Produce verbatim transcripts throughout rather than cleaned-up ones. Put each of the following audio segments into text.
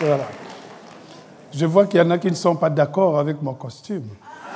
Voilà. Je vois qu'il y en a qui ne sont pas d'accord avec mon costume.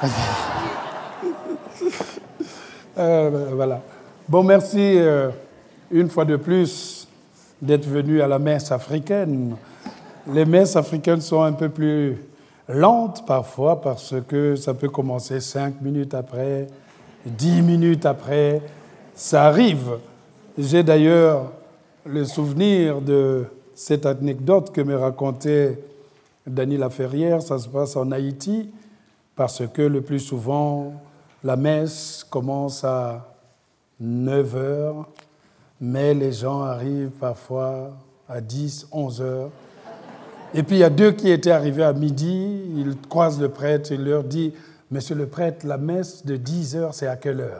euh, voilà. Bon, merci euh, une fois de plus d'être venu à la messe africaine. Les messes africaines sont un peu plus lentes parfois parce que ça peut commencer cinq minutes après, dix minutes après. Ça arrive. J'ai d'ailleurs le souvenir de cette anecdote que me racontait Dany Laferrière. Ça se passe en Haïti parce que le plus souvent, la messe commence à neuf heures, mais les gens arrivent parfois à dix, onze heures. Et puis il y a deux qui étaient arrivés à midi, ils croisent le prêtre, il leur dit « Monsieur le prêtre, la messe de dix heures, c'est à quelle heure ?»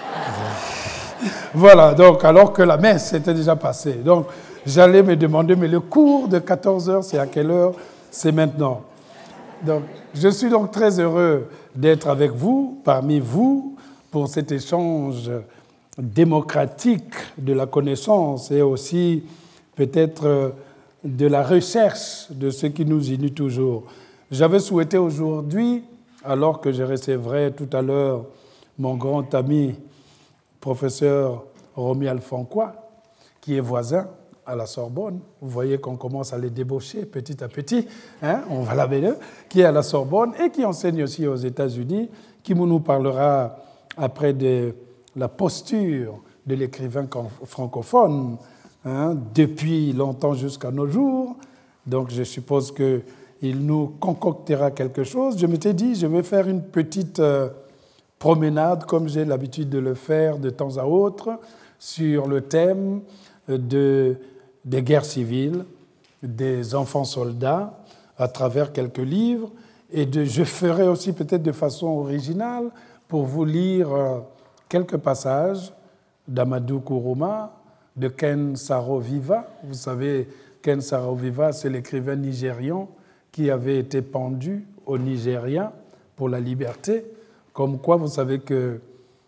Voilà, donc alors que la messe était déjà passée. Donc j'allais me demander « Mais le cours de quatorze heures, c'est à quelle heure ?» C'est maintenant. Donc je suis donc très heureux d'être avec vous, parmi vous, pour cet échange démocratique de la connaissance et aussi peut-être de la recherche de ce qui nous unit toujours. J'avais souhaité aujourd'hui, alors que je recevrai tout à l'heure mon grand ami, professeur Romuald Fonkoy, qui est voisin à la Sorbonne. Vous voyez qu'on commence à les débaucher petit à petit, hein, on va la belle, qui est à la Sorbonne et qui enseigne aussi aux États-Unis, qui nous parlera après de la posture de l'écrivain francophone, hein, depuis longtemps jusqu'à nos jours. Donc je suppose qu'il nous concoctera quelque chose. Je m'étais dit, je vais faire une petite euh, promenade, comme j'ai l'habitude de le faire de temps à autre, sur le thème de, des guerres civiles, des enfants soldats, à travers quelques livres. Et de, je ferai aussi peut-être de façon originale pour vous lire euh, quelques passages d'Amadou Kourouma, de Ken Saro-Wiwa. Vous savez, Ken Saro-Wiwa, c'est l'écrivain nigérian qui avait été pendu au Nigeria pour la liberté. Comme quoi, vous savez que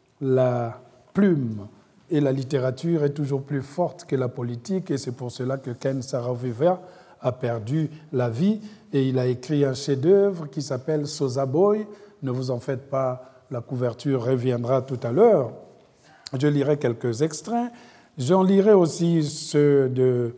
la plume et la littérature est toujours plus forte que la politique, et c'est pour cela que Ken Saro-Wiwa a perdu la vie, et il a écrit un chef-d'œuvre qui s'appelle Sosa Boy. Ne vous en faites pas, la couverture reviendra tout à l'heure. Je lirai quelques extraits. J'en lirai aussi ceux de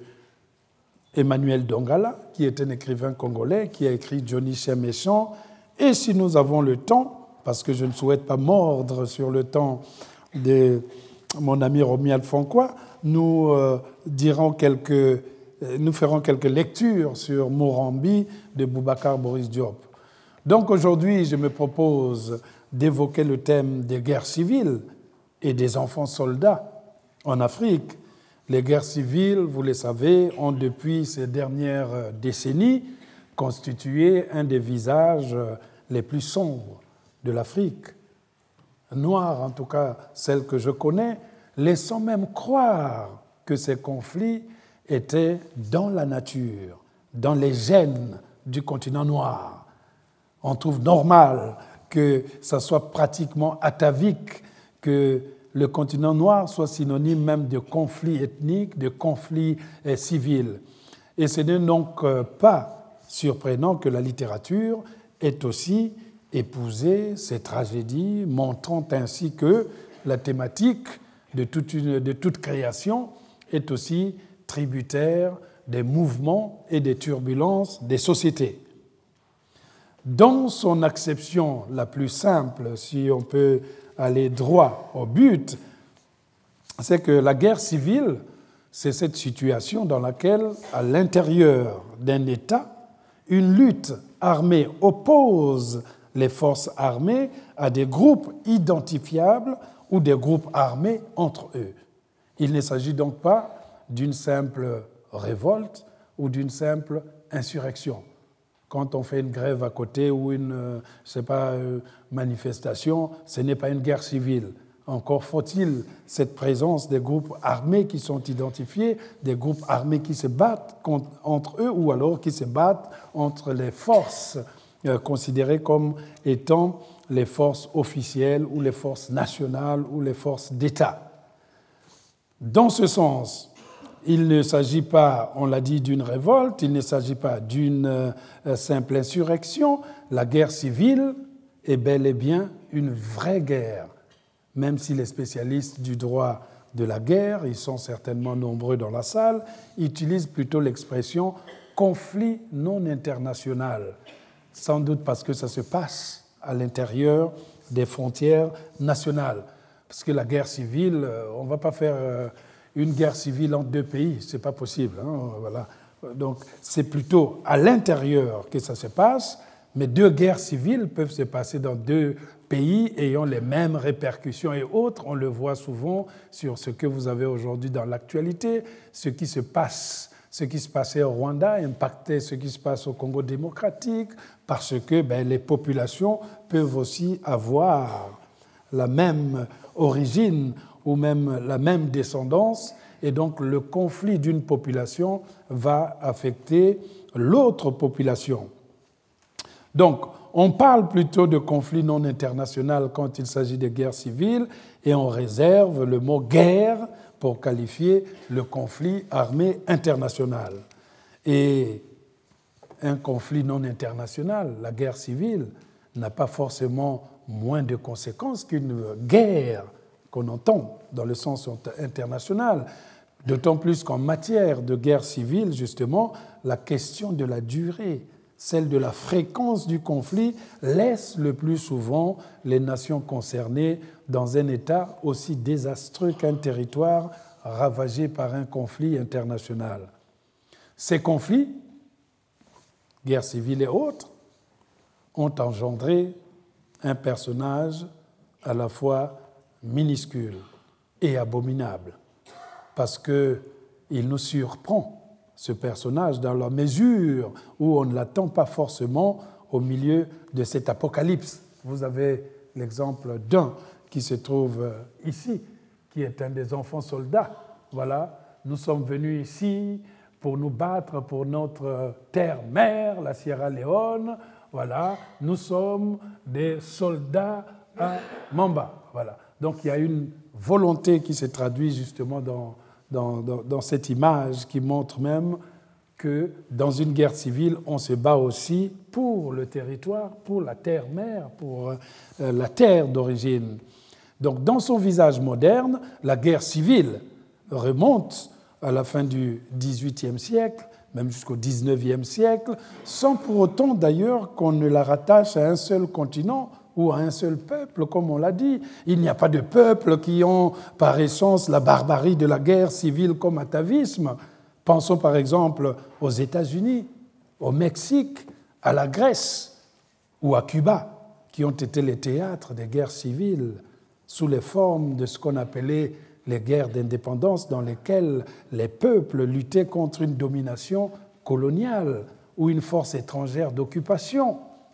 Emmanuel Dongala, qui est un écrivain congolais, qui a écrit Johnny Chien Méchant. Et si nous avons le temps, parce que je ne souhaite pas mordre sur le temps de mon ami Romuald Fonkoy, nous, euh, dirons quelques, nous ferons quelques lectures sur Morambi de Boubacar Boris Diop. Donc aujourd'hui, je me propose d'évoquer le thème des guerres civiles et des enfants soldats en Afrique. Les guerres civiles, vous le savez, ont depuis ces dernières décennies constitué un des visages les plus sombres de l'Afrique. Noire, en tout cas celle que je connais, laissant même croire que ces conflits étaient dans la nature, dans les gènes du continent noir. On trouve normal que ça soit pratiquement atavique, que le continent noir soit synonyme même de conflits ethniques, de conflits eh, civils. Et ce n'est donc euh, pas surprenant que la littérature ait aussi épousé ces tragédies, montrant ainsi que la thématique de toute, une, de toute création est aussi tributaire des mouvements et des turbulences des sociétés. Dans son acception la plus simple, si on peut aller droit au but, c'est que la guerre civile, c'est cette situation dans laquelle, à l'intérieur d'un État, une lutte armée oppose les forces armées à des groupes identifiables ou des groupes armés entre eux. Il ne s'agit donc pas d'une simple révolte ou d'une simple insurrection. Quand on fait une grève à côté ou une euh, je sais pas, euh, manifestation, ce n'est pas une guerre civile. Encore faut-il cette présence des groupes armés qui sont identifiés, des groupes armés qui se battent contre, entre eux ou alors qui se battent entre les forces euh, considérées comme étant les forces officielles ou les forces nationales ou les forces d'État. Dans ce sens, il ne s'agit pas, on l'a dit, d'une révolte, il ne s'agit pas d'une euh, simple insurrection. La guerre civile est bel et bien une vraie guerre, même si les spécialistes du droit de la guerre, ils sont certainement nombreux dans la salle, utilisent plutôt l'expression conflit non international, sans doute parce que ça se passe à l'intérieur des frontières nationales. Parce que la guerre civile, on ne va pas faire une guerre civile entre deux pays, ce n'est pas possible. Hein, voilà. Donc c'est plutôt à l'intérieur que ça se passe, mais deux guerres civiles peuvent se passer dans deux pays ayant les mêmes répercussions et autres. On le voit souvent sur ce que vous avez aujourd'hui dans l'actualité, ce qui se passe, ce qui se passait au Rwanda impactait ce qui se passe au Congo démocratique, parce que ben, les populations peuvent aussi avoir la même origine ou même la même descendance, et donc le conflit d'une population va affecter l'autre population. Donc, on parle plutôt de conflit non international quand il s'agit de guerre civile, et on réserve le mot guerre pour qualifier le conflit armé international. Et un conflit non international, la guerre civile, n'a pas forcément moins de conséquences qu'une guerre qu'on entend dans le sens international. D'autant plus qu'en matière de guerre civile, justement, la question de la durée, celle de la fréquence du conflit, laisse le plus souvent les nations concernées dans un état aussi désastreux qu'un territoire ravagé par un conflit international. Ces conflits, guerre civile et autres, ont engendré un personnage à la fois minuscule et abominable, parce qu'il nous surprend, ce personnage, dans la mesure où on ne l'attend pas forcément au milieu de cet apocalypse. Vous avez l'exemple d'un qui se trouve ici, qui est un des enfants soldats. Voilà, nous sommes venus ici pour nous battre pour notre terre-mère, la Sierra Leone. Voilà, nous sommes des soldats à Mamba. Voilà. Donc il y a une volonté qui se traduit justement dans, dans, dans, dans cette image qui montre même que dans une guerre civile, on se bat aussi pour le territoire, pour la terre-mère, pour euh, la terre d'origine. Donc dans son visage moderne, la guerre civile remonte à la fin du dix-huitième siècle, même jusqu'au dix-neuvième siècle, sans pour autant d'ailleurs qu'on ne la rattache à un seul continent ou à un seul peuple, comme on l'a dit. Il n'y a pas de peuples qui ont par essence la barbarie de la guerre civile comme atavisme. Pensons par exemple aux États-Unis, au Mexique, à la Grèce ou à Cuba, qui ont été les théâtres des guerres civiles sous les formes de ce qu'on appelait les guerres d'indépendance, dans lesquelles les peuples luttaient contre une domination coloniale ou une force étrangère d'occupation.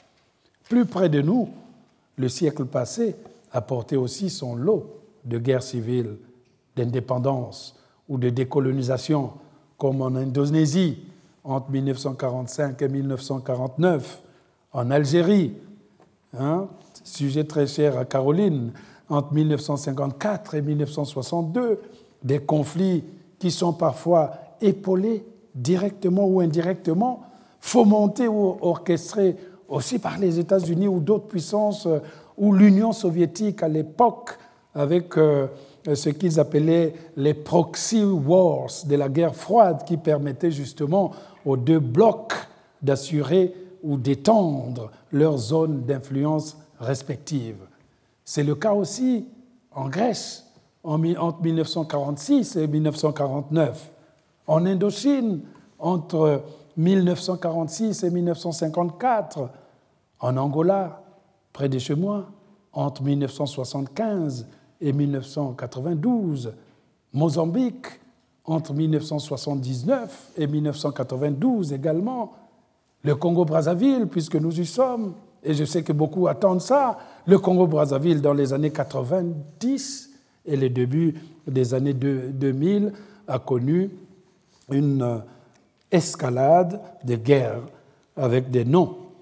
Plus près de nous, le siècle passé a porté aussi son lot de guerres civiles, d'indépendance ou de décolonisation, comme en Indonésie entre mille neuf cent quarante-cinq et mille neuf cent quarante-neuf, en Algérie, hein, sujet très cher à Caroline, entre mille neuf cent cinquante-quatre et mille neuf cent soixante-deux, des conflits qui sont parfois épaulés directement ou indirectement, fomentés ou orchestrés aussi par les États-Unis ou d'autres puissances, ou l'Union soviétique à l'époque, avec euh, ce qu'ils appelaient les proxy wars de la guerre froide, qui permettaient justement aux deux blocs d'assurer ou d'étendre leurs zones d'influence respectives. C'est le cas aussi en Grèce, entre mille neuf cent quarante-six et mille neuf cent quarante-neuf, en Indochine, entre mille neuf cent quarante-six et mille neuf cent cinquante-quatre, en Angola, près de chez moi, entre mille neuf cent soixante-quinze et mille neuf cent quatre-vingt-douze, Mozambique, entre mille neuf cent soixante-dix-neuf et mille neuf cent quatre-vingt-douze également, le Congo-Brazzaville, puisque nous y sommes, et je sais que beaucoup attendent ça, le Congo-Brazzaville dans les années quatre-vingt-dix et les débuts des années deux mille a connu une escalade de guerres avec des noms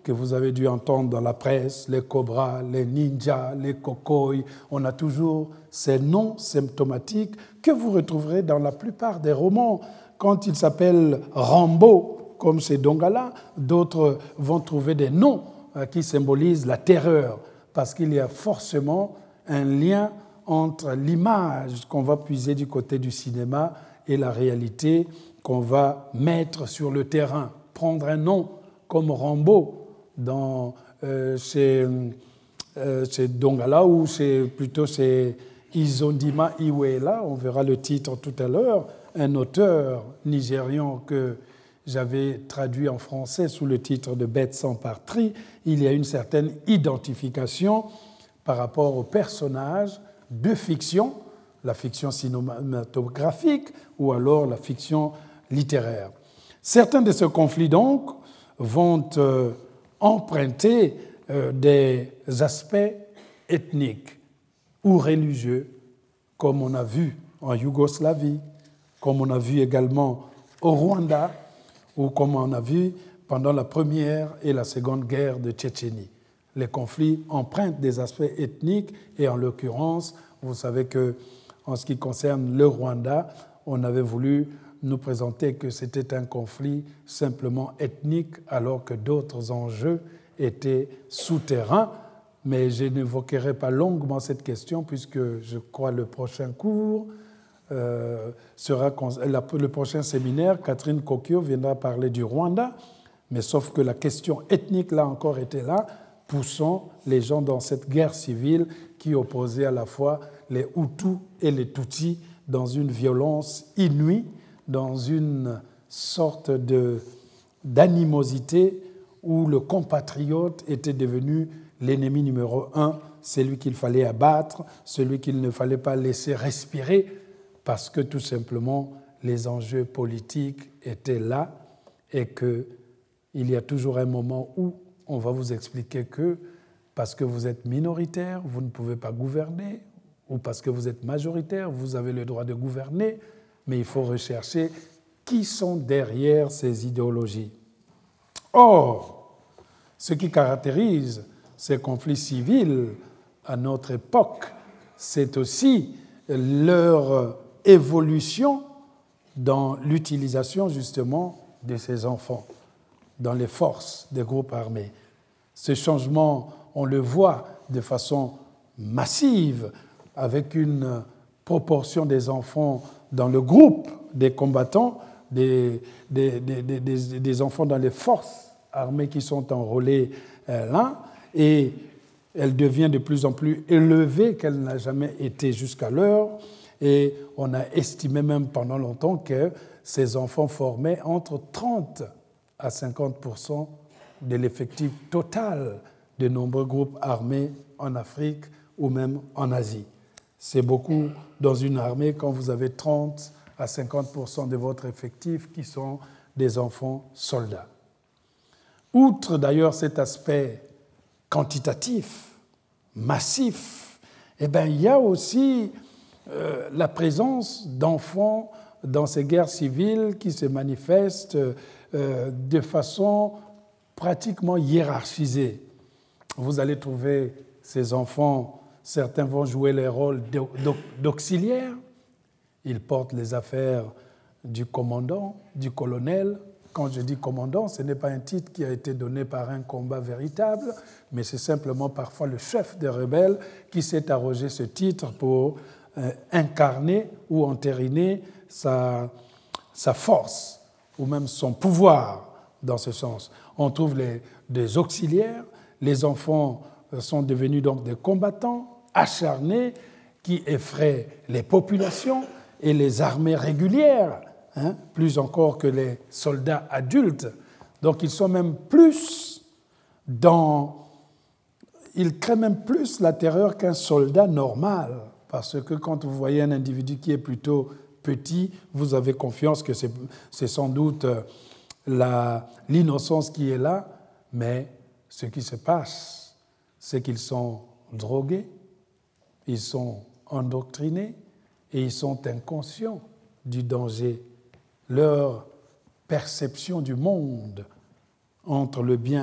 que vous avez dû entendre dans la presse, les cobras, les ninjas, les cocoys. On a toujours ces noms symptomatiques que vous retrouverez dans la plupart des romans. Quand il s'appelle Rambo, comme chez Dongala, d'autres vont trouver des noms qui symbolisent la terreur, parce qu'il y a forcément un lien entre l'image qu'on va puiser du côté du cinéma et la réalité qu'on va mettre sur le terrain. Prendre un nom comme Rambo dans, euh, chez, euh, chez Dongala ou chez, plutôt chez Izondima Iweala, on verra le titre tout à l'heure, un auteur nigérian que j'avais traduit en français sous le titre de Bête sans patrie. Il y a une certaine identification par rapport aux personnages de fiction, la fiction cinématographique ou alors la fiction littéraire. Certains de ces conflits, donc, vont euh, emprunter euh, des aspects ethniques ou religieux, comme on a vu en Yougoslavie, comme on a vu également au Rwanda, ou comme on a vu pendant la première et la seconde guerre de Tchétchénie. Les conflits empruntent des aspects ethniques et en l'occurrence, vous savez qu'en ce qui concerne le Rwanda, on avait voulu nous présenter que c'était un conflit simplement ethnique alors que d'autres enjeux étaient souterrains. Mais je n'évoquerai pas longuement cette question puisque je crois le prochain cours euh, sera le prochain séminaire. Catherine Kokio viendra parler du Rwanda, mais sauf que la question ethnique là encore était là, poussant les gens dans cette guerre civile qui opposait à la fois les Hutus et les Tutsis dans une violence inouïe, dans une sorte de, d'animosité où le compatriote était devenu l'ennemi numéro un, celui qu'il fallait abattre, celui qu'il ne fallait pas laisser respirer, parce que tout simplement les enjeux politiques étaient là et qu'il y a toujours un moment où on va vous expliquer que parce que vous êtes minoritaire, vous ne pouvez pas gouverner, ou parce que vous êtes majoritaire, vous avez le droit de gouverner, mais il faut rechercher qui sont derrière ces idéologies. Or, ce qui caractérise ces conflits civils à notre époque, c'est aussi leur évolution dans l'utilisation justement de ces enfants dans les forces des groupes armés. Ce changement, on le voit de façon massive avec une proportion des enfants dans le groupe des combattants, des, des, des, des, des enfants dans les forces armées qui sont enrôlés euh, là, et elle devient de plus en plus élevée qu'elle n'a jamais été jusqu'alors, et on a estimé même pendant longtemps que ces enfants formaient entre trente à cinquante pour cent de l'effectif total de nombreux groupes armés en Afrique ou même en Asie. C'est beaucoup dans une armée quand vous avez trente à cinquante pour cent de votre effectif qui sont des enfants soldats. Outre d'ailleurs cet aspect quantitatif, massif, eh bien, il y a aussi euh, la présence d'enfants dans ces guerres civiles qui se manifestent euh, de façon pratiquement hiérarchisée. Vous allez trouver ces enfants, certains vont jouer les rôles d'auxiliaires, ils portent les affaires du commandant, du colonel. Quand je dis commandant, ce n'est pas un titre qui a été donné par un combat véritable, mais c'est simplement parfois le chef des rebelles qui s'est arrogé ce titre pour euh, incarner ou entériner sa, sa force ou même son pouvoir dans ce sens. On trouve les, des auxiliaires, les enfants sont devenus donc des combattants acharnés qui effraient les populations et les armées régulières, hein, plus encore que les soldats adultes. Donc ils sont même plus dans... Ils créent même plus la terreur qu'un soldat normal, parce que quand vous voyez un individu qui est plutôt petit, vous avez confiance que c'est, c'est sans doute la, l'innocence qui est là, mais ce qui se passe, c'est qu'ils sont drogués, ils sont endoctrinés et ils sont inconscients du danger. Leur perception du monde entre le bien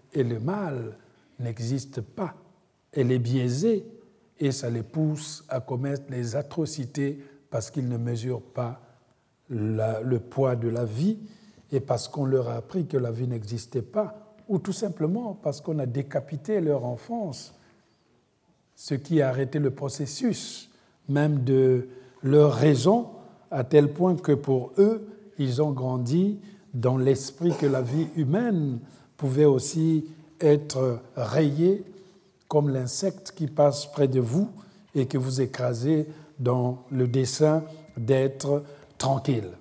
et le mal n'existent pas. Elle est biaisée et ça les pousse à commettre les atrocités parce qu'ils ne mesurent pas la, le poids de la vie et parce qu'on leur a appris que la vie n'existait pas, ou tout simplement parce qu'on a décapité leur enfance, ce qui a arrêté le processus même de leur raison, à tel point que pour eux, ils ont grandi dans l'esprit que la vie humaine pouvait aussi être rayée comme l'insecte qui passe près de vous et que vous écrasez dans le dessein d'être tranquille.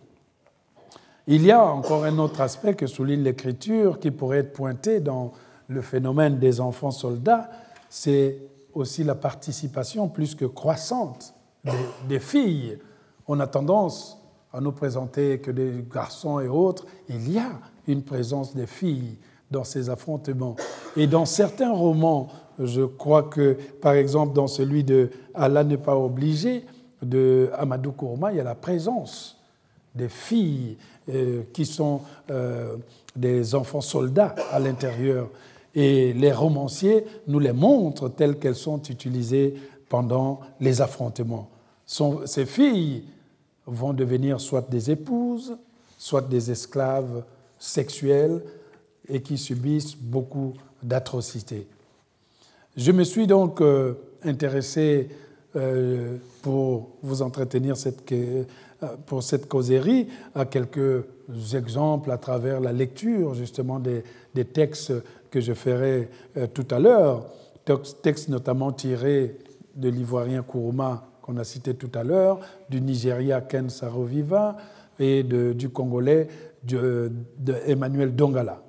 Il y a encore un autre aspect que souligne l'Écriture qui pourrait être pointé dans le phénomène des enfants soldats, c'est aussi la participation plus que croissante des, des filles. On a tendance à nous présenter que des garçons et autres. Il y a une présence des filles dans ces affrontements. Et dans certains romans, je crois que, par exemple, dans celui de « Allah n'est pas obligé » de Amadou Kourma, il y a la présence des filles euh, qui sont euh, des enfants soldats à l'intérieur. Et les romanciers nous les montrent telles qu'elles sont utilisées pendant les affrontements. Sont, ces filles vont devenir soit des épouses, soit des esclaves sexuels et qui subissent beaucoup d'atrocités. Je me suis donc euh, intéressé euh, pour vous entretenir cette, euh, pour cette causerie à quelques exemples à travers la lecture justement des, des textes que je ferai euh, tout à l'heure, textes notamment tirés de l'Ivoirien Kourouma qu'on a cité tout à l'heure, du Nigeria Ken Saro-Wiwa et de, du Congolais de, de Emmanuel Dongala.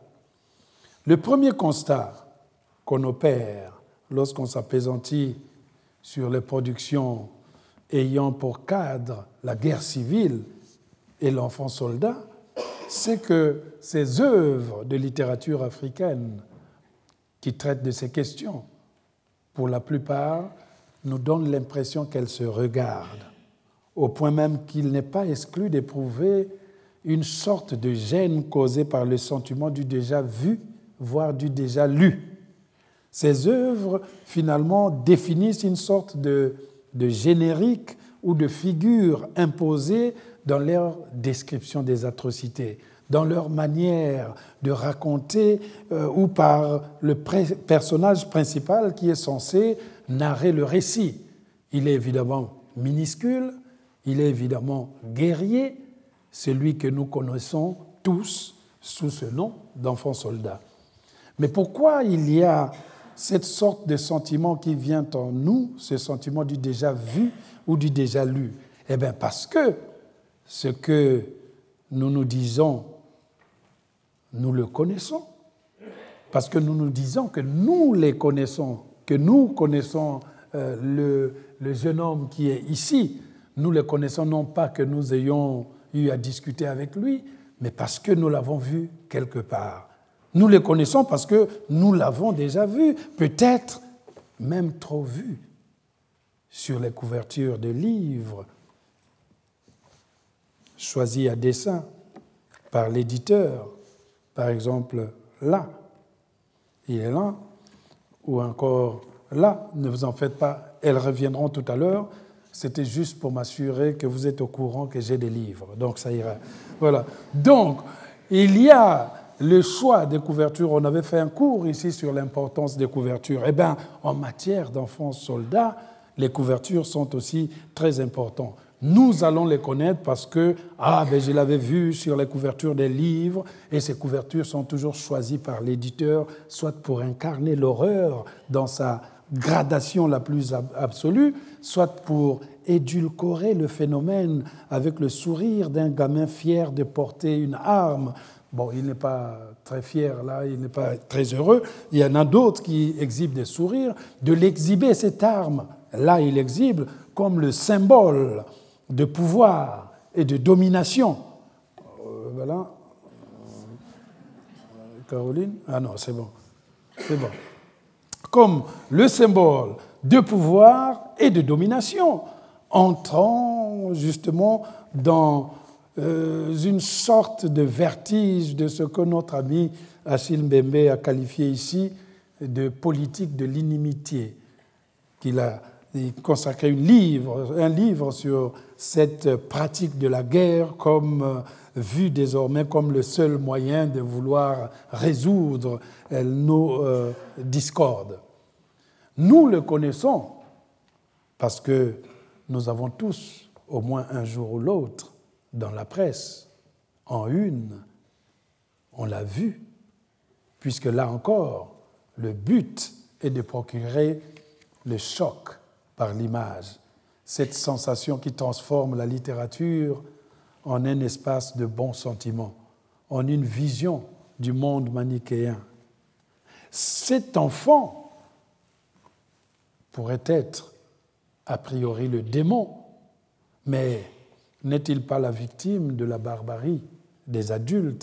Le premier constat qu'on opère lorsqu'on s'appesantit sur les productions ayant pour cadre la guerre civile et l'enfant soldat, c'est que ces œuvres de littérature africaine qui traitent de ces questions, pour la plupart, nous donnent l'impression qu'elles se regardent, au point même qu'il n'est pas exclu d'éprouver une sorte de gêne causée par le sentiment du déjà vu, voire du déjà lu. Ces œuvres, finalement, définissent une sorte de, de générique ou de figure imposée dans leur description des atrocités, dans leur manière de raconter euh, ou par le pré- personnage principal qui est censé narrer le récit. Il est évidemment minuscule, il est évidemment guerrier, celui que nous connaissons tous sous ce nom d'enfant soldat. Mais pourquoi il y a cette sorte de sentiment qui vient en nous, ce sentiment du déjà vu ou du déjà lu? Eh bien, parce que ce que nous nous disons, nous le connaissons. Parce que nous nous disons que nous les connaissons, que nous connaissons euh, le, le jeune homme qui est ici. Nous le connaissons non pas que nous ayons eu à discuter avec lui, mais parce que nous l'avons vu quelque part. Nous le connaissons parce que nous l'avons déjà vu, peut-être même trop vu sur les couvertures de livres choisis à dessein par l'éditeur. Par exemple, là, il est là, ou encore là, ne vous en faites pas, elles reviendront tout à l'heure. C'était juste pour m'assurer que vous êtes au courant que j'ai des livres, donc ça ira. Voilà. Donc, il y a le choix des couvertures. On avait fait un cours ici sur l'importance des couvertures. Eh bien, en matière d'enfants soldats, les couvertures sont aussi très importantes. Nous allons les connaître parce que, ah, ben je l'avais vu sur les couvertures des livres, et ces couvertures sont toujours choisies par l'éditeur, soit pour incarner l'horreur dans sa gradation la plus absolue, soit pour édulcorer le phénomène avec le sourire d'un gamin fier de porter une arme. Bon, il n'est pas très fier là, il n'est pas très heureux. Il y en a d'autres qui exhibent des sourires. De l'exhiber, cette arme, là, il exhibe comme le symbole de pouvoir et de domination. Euh, voilà. Caroline? Ah non, c'est bon. C'est bon. Comme le symbole de pouvoir et de domination, entrant justement dans euh, une sorte de vertige de ce que notre ami Achille Mbembe a qualifié ici de politique de l'inimitié, qu'il a consacré un livre, un livre sur cette pratique de la guerre comme euh, vue désormais comme le seul moyen de vouloir résoudre euh, nos euh, discordes. Nous le connaissons parce que nous avons tous, au moins un jour ou l'autre, dans la presse, en une, on l'a vu, puisque là encore, le but est de procurer le choc par l'image, cette sensation qui transforme la littérature en un espace de bons sentiments, en une vision du monde manichéen. Cet enfant pourrait être a priori le démon, mais n'est-il pas la victime de la barbarie des adultes,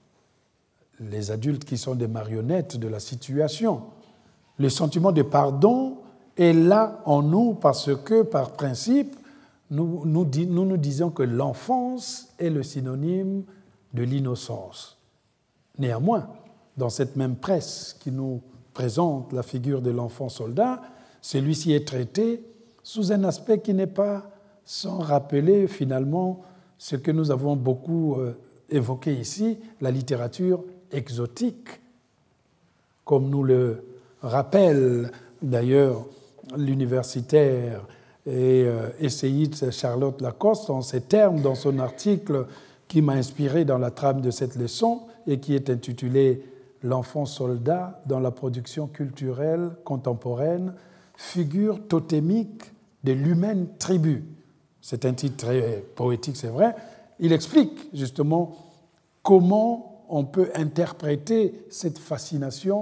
les adultes qui sont des marionnettes de la situation? Le sentiment de pardon est là en nous parce que, par principe, nous nous, nous, nous disons que l'enfance est le synonyme de l'innocence. Néanmoins, dans cette même presse qui nous présente la figure de l'enfant soldat, celui-ci est traité sous un aspect qui n'est pas sans rappeler finalement ce que nous avons beaucoup évoqué ici, la littérature exotique, comme nous le rappelle d'ailleurs l'universitaire et essayiste Charlotte Lacoste en ces termes dans son article qui m'a inspiré dans la trame de cette leçon et qui est intitulé « L'enfant soldat dans la production culturelle contemporaine, figure totémique de l'humaine tribu ». C'est un titre très poétique, c'est vrai. Il explique justement comment on peut interpréter cette fascination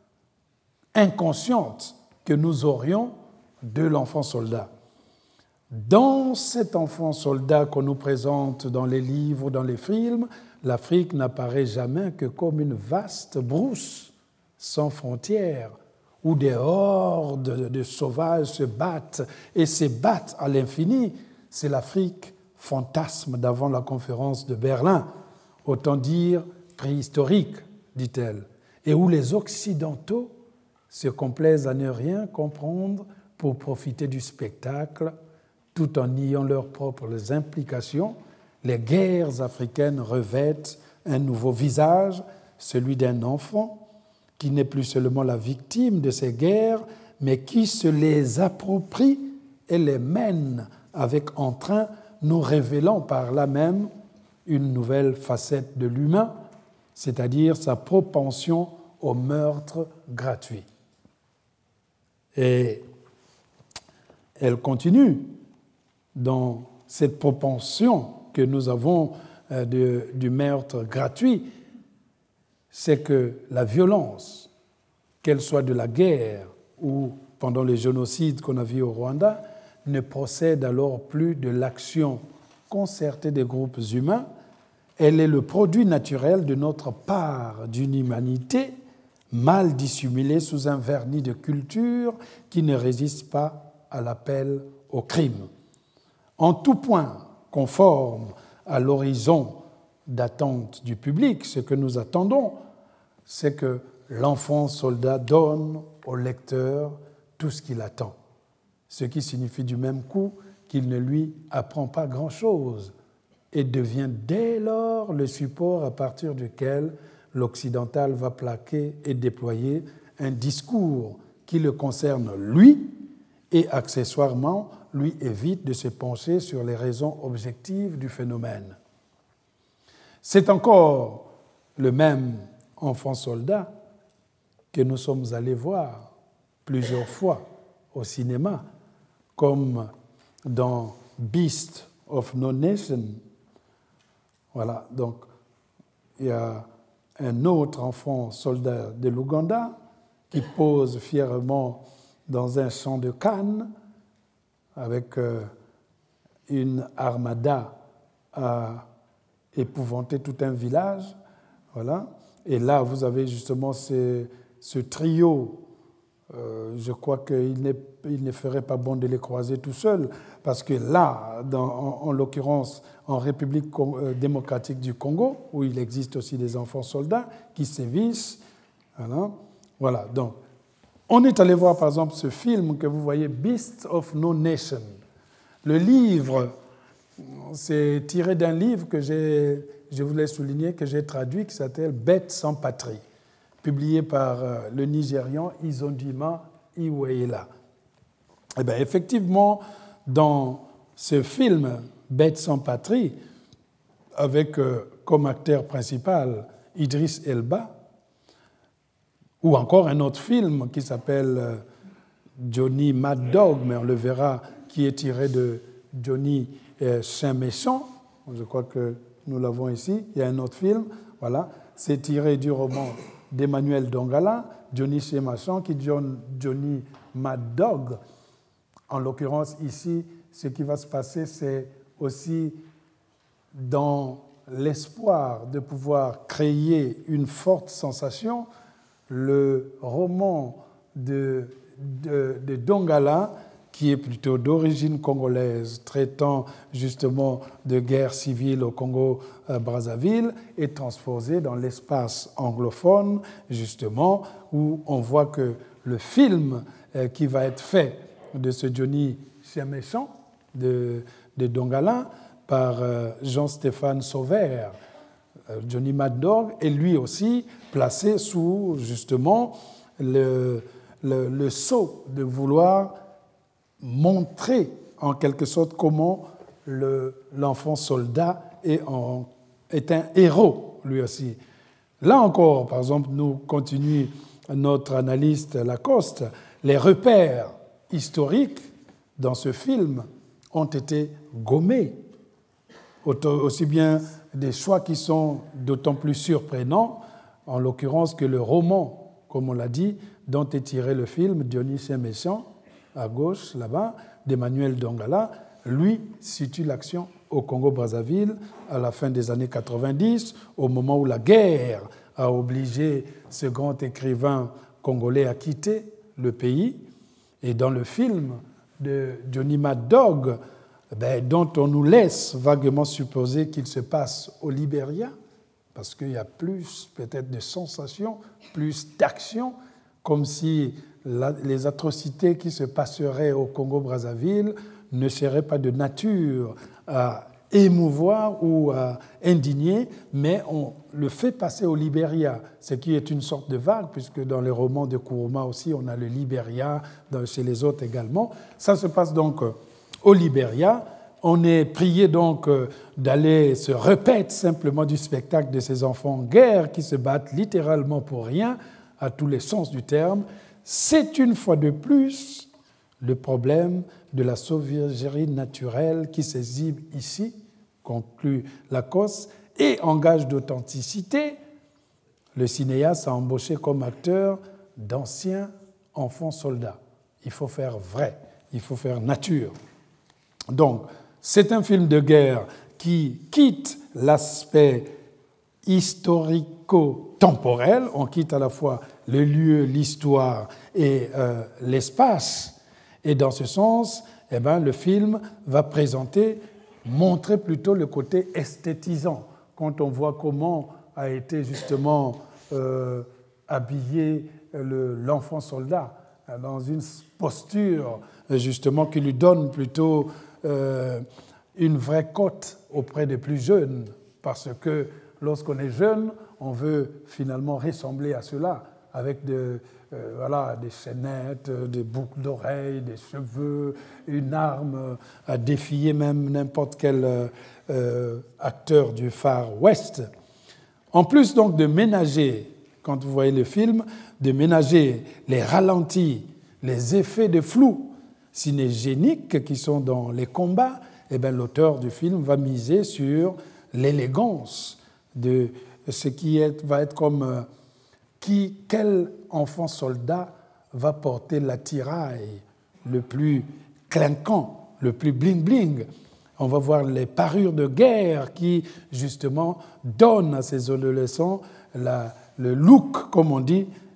inconsciente que nous aurions de l'enfant soldat. Dans cet enfant soldat qu'on nous présente dans les livres, dans les films, l'Afrique n'apparaît jamais que comme une vaste brousse sans frontières, où des hordes de sauvages se battent et se battent à l'infini. C'est l'Afrique fantasme d'avant la conférence de Berlin, autant dire préhistorique, dit-elle, et où les Occidentaux se complaisent à ne rien comprendre pour profiter du spectacle, tout en niant leurs propres implications. Les guerres africaines revêtent un nouveau visage, celui d'un enfant qui n'est plus seulement la victime de ces guerres, mais qui se les approprie et les mène avec entrain, nous révélant par là même une nouvelle facette de l'humain, c'est-à-dire sa propension au meurtre gratuit. Et elle continue dans cette propension que nous avons de, du meurtre gratuit, c'est que la violence, qu'elle soit de la guerre ou pendant les génocides qu'on a vus au Rwanda, ne procède alors plus de l'action concertée des groupes humains. Elle est le produit naturel de notre part d'une humanité mal dissimulée sous un vernis de culture qui ne résiste pas à l'appel au crime. En tout point conforme à l'horizon d'attente du public, ce que nous attendons, c'est que l'enfant soldat donne au lecteur tout ce qu'il attend, ce qui signifie du même coup qu'il ne lui apprend pas grand-chose et devient dès lors le support à partir duquel l'occidental va plaquer et déployer un discours qui le concerne lui et accessoirement lui évite de se pencher sur les raisons objectives du phénomène. C'est encore le même enfant soldat que nous sommes allés voir plusieurs fois au cinéma, comme dans Beast of No Nation. Voilà, donc il y a un autre enfant soldat de l'Ouganda qui pose fièrement dans un champ de canne avec une armada à épouvanter tout un village. Voilà. Et là, vous avez justement ce, ce trio euh, je crois qu'il n'est, il ne ferait pas bon de les croiser tout seuls, parce que là, dans, en, en l'occurrence, en République démocratique du Congo, où il existe aussi des enfants soldats qui sévissent, voilà, voilà donc, on est allé voir par exemple ce film que vous voyez, Beasts of No Nation. Le livre, c'est tiré d'un livre que j'ai, je voulais souligner, que j'ai traduit, qui s'appelle Bêtes sans patrie, publié par le Nigérian Izondima Iweila. Eh bien, effectivement, dans ce film Bêtes sans patrie, avec euh, comme acteur principal Idriss Elba, ou encore un autre film qui s'appelle euh, Johnny Mad Dog, mais on le verra, qui est tiré de Johnny euh, Chien Méchant. Je crois que nous l'avons ici. Il y a un autre film, voilà. C'est tiré du roman d'Emmanuel Dongala, Johnny Chien Méchant, qui dit Johnny Mad Dog. En l'occurrence, ici, ce qui va se passer, c'est aussi dans l'espoir de pouvoir créer une forte sensation, le roman de, de, de Dongala, qui est plutôt d'origine congolaise, traitant justement de guerre civile au Congo-Brazzaville, est transposé dans l'espace anglophone, justement, où on voit que le film qui va être fait de ce Johnny Chien Méchant de, de Dongala par Jean-Stéphane Sauvert, Johnny Mad Dog, est lui aussi placé sous justement le, le, le sceau de vouloir montrer en quelque sorte comment le, l'enfant soldat est, en, est un héros lui aussi. Là encore, par exemple, nous continue notre analyste Lacoste, les repères historiques dans ce film ont été gommés, aussi bien des choix qui sont d'autant plus surprenants, en l'occurrence que le roman, comme on l'a dit, dont est tiré le film, Johnny Chien Méchant, à gauche, là-bas, d'Emmanuel Dongala, lui situe l'action au Congo-Brazzaville à la fin des années quatre-vingt-dix, au moment où la guerre a obligé ce grand écrivain congolais à quitter le pays. Et dans le film de Johnny Mad Dog, ben, dont on nous laisse vaguement supposer qu'il se passe au Libéria, parce qu'il y a plus peut-être de sensations, plus d'action, comme si la, les atrocités qui se passeraient au Congo-Brazzaville ne seraient pas de nature à émouvoir ou à indigner, mais on le fait passer au Libéria, ce qui est une sorte de vague, puisque dans les romans de Kourouma aussi, on a le Libéria, chez les autres également. Ça se passe donc au Libéria. On est prié donc d'aller se repaître simplement du spectacle de ces enfants en guerre qui se battent littéralement pour rien, à tous les sens du terme. C'est une fois de plus le problème de la sauvagerie naturelle qui s'exhibe ici, conclut Lacoste, et en gage d'authenticité, le cinéaste a embauché comme acteur d'anciens enfants soldats. Il faut faire vrai, il faut faire nature. Donc, c'est un film de guerre qui quitte l'aspect historico-temporel, on quitte à la fois le lieu, l'histoire et euh, l'espace. Et dans ce sens, eh ben, le film va présenter, montrer plutôt le côté esthétisant, quand on voit comment a été justement euh, habillé le, l'enfant soldat, dans une posture justement qui lui donne plutôt euh, une vraie cote auprès des plus jeunes, parce que lorsqu'on est jeune, on veut finalement ressembler à cela, avec de, euh, voilà, des chaînettes, des boucles d'oreilles, des cheveux, une arme à défier même n'importe quel euh, acteur du Far West. En plus donc de ménager, quand vous voyez le film, de ménager les ralentis, les effets de flou cinégéniques qui sont dans les combats, eh bien, l'auteur du film va miser sur l'élégance de ce qui est, va être comme euh, qui, quel enfant soldat va porter l'attirail le plus clinquant, le plus bling-bling. On va voir les parures de guerre qui, justement, donnent à ces adolescents la, le look, comme on dit,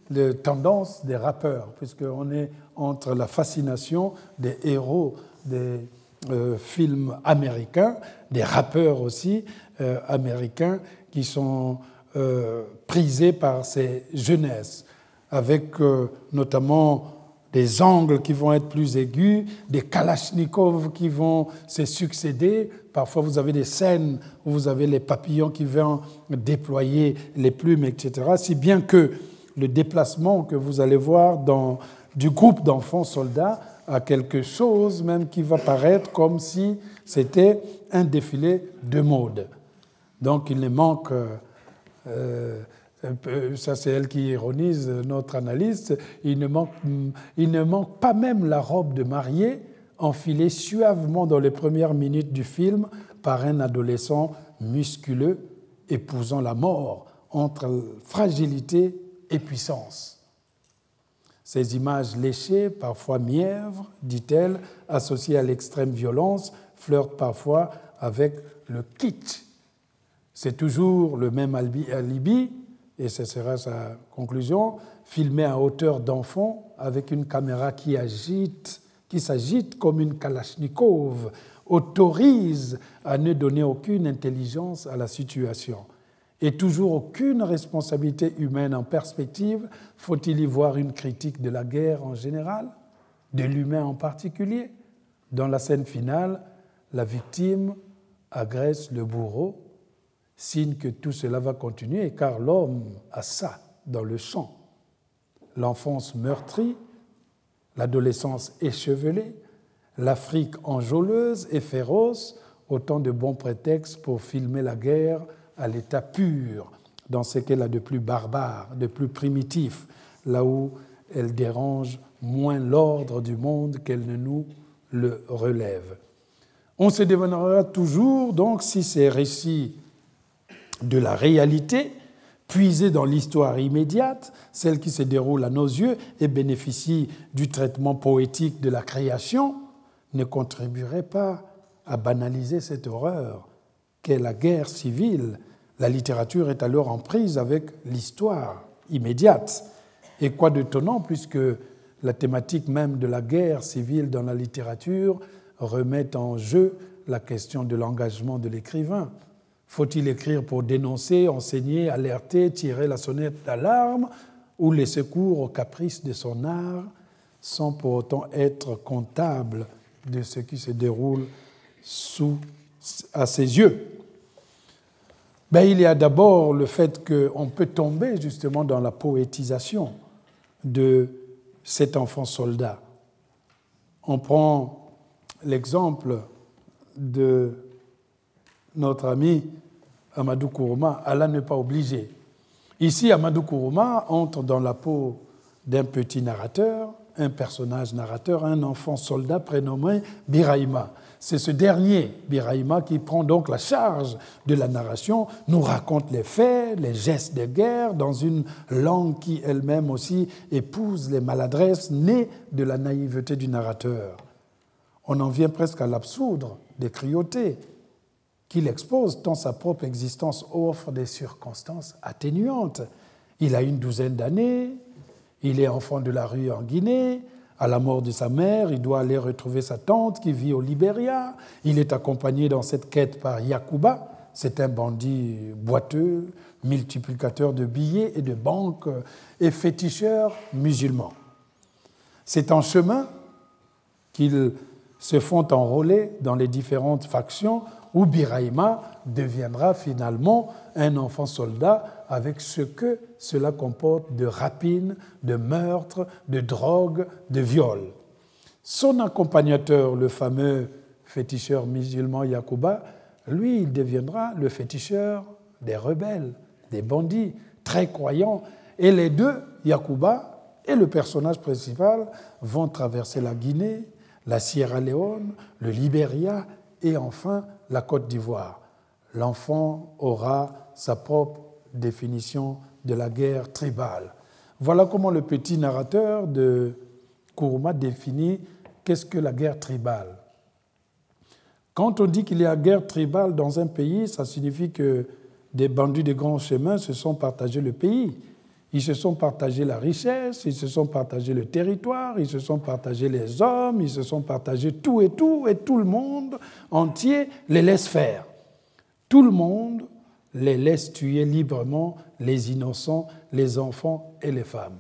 les tendances des rappeurs, puisqu'on est entre la fascination des héros des euh, films américains, des rappeurs aussi euh, américains qui sont euh, prisés par ces jeunesses, avec euh, notamment des angles qui vont être plus aigus, des kalachnikovs qui vont se succéder. Parfois, vous avez des scènes où vous avez les papillons qui vont déployer les plumes, et cetera. Si bien que le déplacement que vous allez voir dans, du groupe d'enfants soldats a quelque chose même qui va paraître comme si c'était un défilé de mode. Donc, il ne manque... Euh, ça c'est elle qui ironise notre analyste, il ne, manque, il ne manque pas même la robe de mariée enfilée suavement dans les premières minutes du film par un adolescent musculeux épousant la mort entre fragilité et puissance. Ces images léchées, parfois mièvres, dit-elle, associées à l'extrême violence, flirtent parfois avec le kitsch. C'est toujours le même alibi, et ce sera sa conclusion, filmé à hauteur d'enfant avec une caméra qui agite, qui s'agite comme une kalachnikov, autorise à ne donner aucune intelligence à la situation. Et toujours aucune responsabilité humaine en perspective, faut-il y voir une critique de la guerre en général, de l'humain en particulier? Dans la scène finale, la victime agresse le bourreau, signe que tout cela va continuer, car l'homme a ça dans le sang. L'enfance meurtrie, l'adolescence échevelée, l'Afrique enjôleuse et féroce, autant de bons prétextes pour filmer la guerre à l'état pur, dans ce qu'elle a de plus barbare, de plus primitif, là où elle dérange moins l'ordre du monde qu'elle ne nous le relève. On se demandera toujours, donc, si ces récits de la réalité, puisée dans l'histoire immédiate, celle qui se déroule à nos yeux et bénéficie du traitement poétique de la création, ne contribuerait pas à banaliser cette horreur qu'est la guerre civile. La littérature est alors en prise avec l'histoire immédiate. Et quoi d'étonnant, puisque la thématique même de la guerre civile dans la littérature remet en jeu la question de l'engagement de l'écrivain. Faut-il écrire pour dénoncer, enseigner, alerter, tirer la sonnette d'alarme ou les secours aux caprices de son art sans pour autant être comptable de ce qui se déroule sous, à ses yeux? Ben, il y a d'abord le fait qu'on peut tomber justement dans la poétisation de cet enfant soldat. On prend l'exemple de notre ami Amadou Kourouma, Allah n'est pas obligé. Ici, Amadou Kourouma entre dans la peau d'un petit narrateur, un personnage narrateur, un enfant soldat prénommé Birahima. C'est ce dernier, Birahima, qui prend donc la charge de la narration, nous raconte les faits, les gestes de guerre, dans une langue qui elle-même aussi épouse les maladresses nées de la naïveté du narrateur. On en vient presque à l'absurde des cruautés qu'il expose, tant sa propre existence offre des circonstances atténuantes. Il a une douzaine d'années, il est enfant de la rue en Guinée, à la mort de sa mère, il doit aller retrouver sa tante qui vit au Libéria, il est accompagné dans cette quête par Yacouba, c'est un bandit boiteux, multiplicateur de billets et de banques et féticheur musulman. C'est en chemin qu'ils se font enrôler dans les différentes factions où Birahima deviendra finalement un enfant soldat avec ce que cela comporte de rapines, de meurtres, de drogue, de viols. Son accompagnateur, le fameux féticheur musulman Yacouba, lui, il deviendra le féticheur des rebelles, des bandits, très croyants. Et les deux, Yacouba et le personnage principal, vont traverser la Guinée, la Sierra Leone, le Libéria et enfin la Côte d'Ivoire. L'enfant aura sa propre définition de la guerre tribale. Voilà comment le petit narrateur de Kourouma définit qu'est-ce que la guerre tribale. Quand on dit qu'il y a guerre tribale dans un pays, ça signifie que des bandits de grands chemins se sont partagés le pays. Ils se sont partagés la richesse, ils se sont partagés le territoire, ils se sont partagés les hommes, ils se sont partagés tout et tout, et tout le monde entier les laisse faire. Tout le monde les laisse tuer librement les innocents, les enfants et les femmes.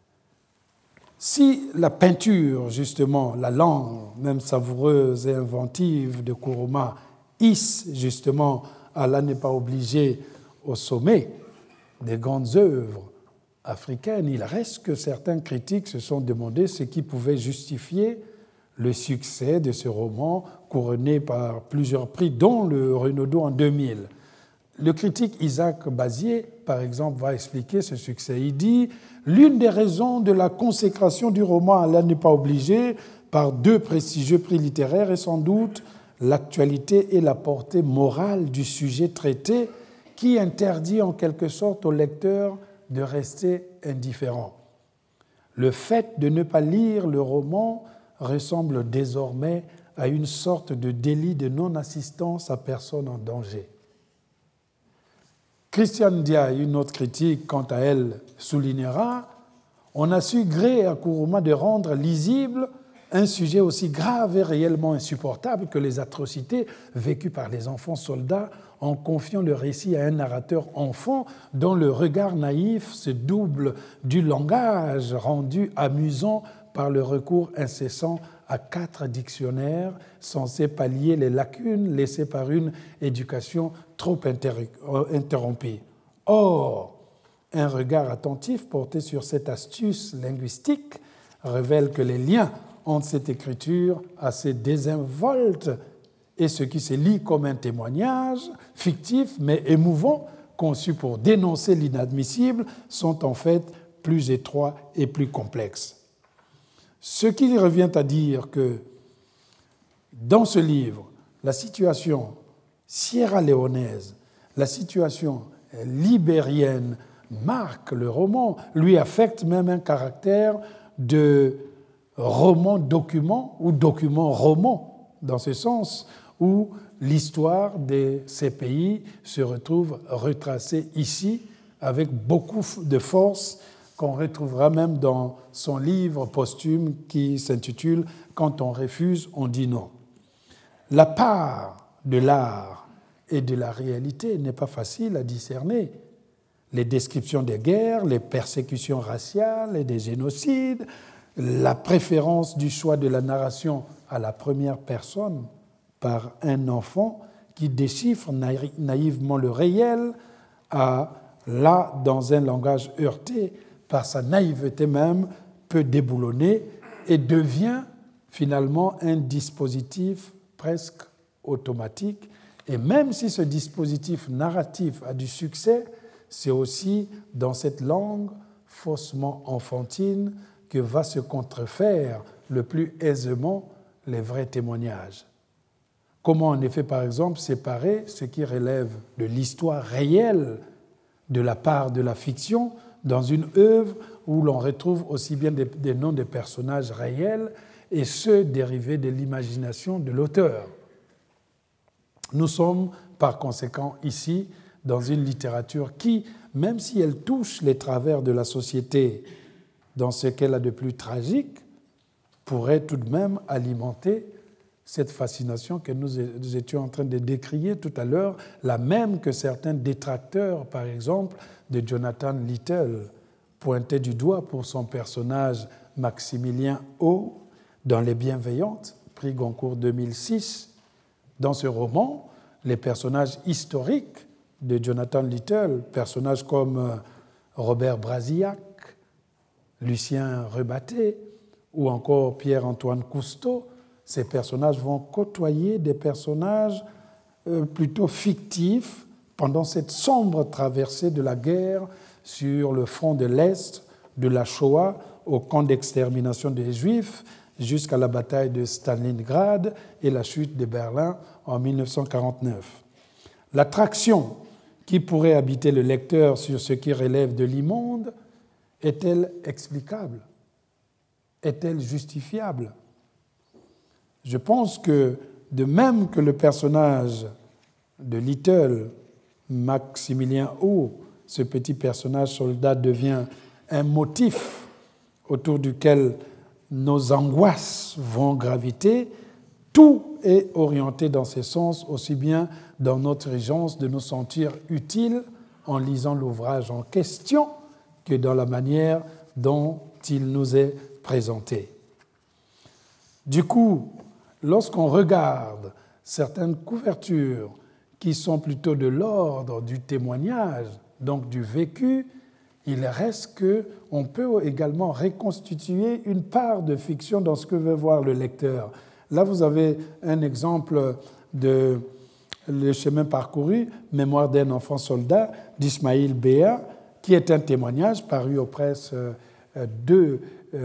Si la peinture, justement, la langue, même savoureuse et inventive de Nkrumah, hisse justement Allah n'est pas obligé au sommet des grandes œuvres africaines, il reste que certains critiques se sont demandé ce qui pouvait justifier le succès de ce roman couronné par plusieurs prix, dont le Renaudot en deux mille. Le critique Isaac Bazier, par exemple, va expliquer ce succès. Il dit « L'une des raisons de la consécration du roman Allah n'est pas obligé par deux prestigieux prix littéraires est sans doute l'actualité et la portée morale du sujet traité qui interdit en quelque sorte au lecteur de rester indifférent. Le fait de ne pas lire le roman ressemble désormais à une sorte de délit de non-assistance à personne en danger. » Christiane Diaye, une autre critique, quant à elle, soulignera « On a su gré à Nkrumah de rendre lisible un sujet aussi grave et réellement insupportable que les atrocités vécues par les enfants soldats en confiant le récit à un narrateur enfant dont le regard naïf se double du langage rendu amusant par le recours incessant à quatre dictionnaires censés pallier les lacunes laissées par une éducation trop interrompue. Or, un regard attentif porté sur cette astuce linguistique révèle que les liens entre cette écriture assez désinvolte et ce qui se lit comme un témoignage fictif mais émouvant, conçu pour dénoncer l'inadmissible, sont en fait plus étroits et plus complexes. Ce qui revient à dire que dans ce livre, la situation sierra-léonaise, la situation libérienne marque le roman, lui affecte même un caractère de roman-document ou document-roman, dans ce sens où l'histoire de ces pays se retrouve retracée ici avec beaucoup de force qu'on retrouvera même dans son livre posthume qui s'intitule « Quand on refuse, on dit non ». La part de l'art et de la réalité n'est pas facile à discerner. Les descriptions des guerres, les persécutions raciales et des génocides, la préférence du choix de la narration à la première personne par un enfant qui déchiffre naïvement le réel, à, là, dans un langage heurté, par sa naïveté même, peut déboulonner et devient finalement un dispositif presque automatique. Et même si ce dispositif narratif a du succès, c'est aussi dans cette langue faussement enfantine que va se contrefaire le plus aisément les vrais témoignages. Comment en effet, par exemple, séparer ce qui relève de l'histoire réelle de la part de la fiction dans une œuvre où l'on retrouve aussi bien des, des noms de personnages réels et ceux dérivés de l'imagination de l'auteur. Nous sommes par conséquent ici dans une littérature qui, même si elle touche les travers de la société dans ce qu'elle a de plus tragique, pourrait tout de même alimenter cette fascination que nous étions en train de décrier tout à l'heure, la même que certains détracteurs, par exemple, de Jonathan Littell, pointaient du doigt pour son personnage Maximilien O dans Les Bienveillantes, prix Goncourt deux mille six. Dans ce roman, les personnages historiques de Jonathan Littell, personnages comme Robert Brasillac, Lucien Rebatté ou encore Pierre-Antoine Cousteau, ces personnages vont côtoyer des personnages plutôt fictifs pendant cette sombre traversée de la guerre sur le front de l'Est, de la Shoah au camp d'extermination des Juifs jusqu'à la bataille de Stalingrad et la chute de Berlin en mille neuf cent quarante-neuf. L'attraction qui pourrait habiter le lecteur sur ce qui relève de l'immonde est-elle explicable? Est-elle justifiable? Je pense que, de même que le personnage de Littell, Maximilien O, ce petit personnage soldat devient un motif autour duquel nos angoisses vont graviter. Tout est orienté dans ce sens, aussi bien dans notre urgence de nous sentir utiles en lisant l'ouvrage en question que dans la manière dont il nous est présenté. Du coup, lorsqu'on regarde certaines couvertures qui sont plutôt de l'ordre du témoignage, donc du vécu, il reste qu'on peut également reconstituer une part de fiction dans ce que veut voir le lecteur. Là, vous avez un exemple de Le chemin parcouru, Mémoire d'un enfant soldat d'Ismaïl Béa, qui est un témoignage paru aux presses de